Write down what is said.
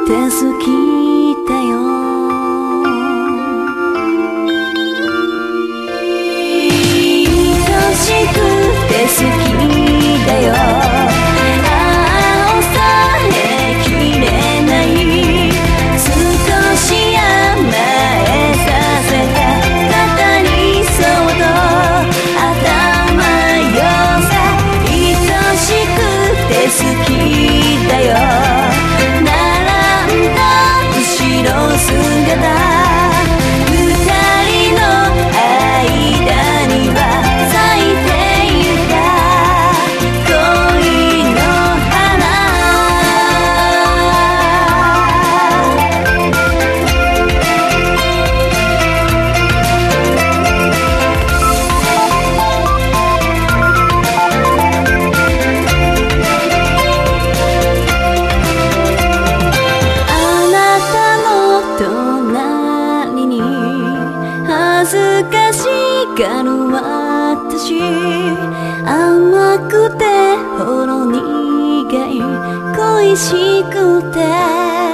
て好きだよ。愛しくて好きだよ。抑えきれない少し甘えさせた肩にそっと頭寄せ、愛しくて好きだよ。並んだ後ろ姿、二人の間には咲いていた恋の花。あなたの隣に恥ずかしがる私、甘くてほろ苦い恋しくて